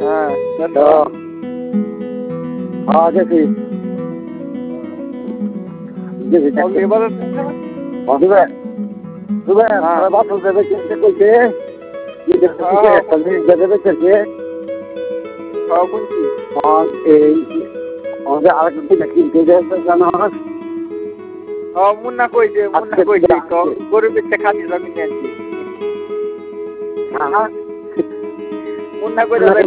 হ্যাঁ তো হ্যাঁ গেছি গেছি এবারে দুবে দুবে বাসল দেবে কিনতে কইছে একটা জিনিস দেবে কিনতে কোনটি এই আমাদের আরেকটা কিনতে যাবে জানো মুন্না কইছে গরু বেচতে খাতি জমি নিয়েছি হ্যাঁ মুন্না কইছে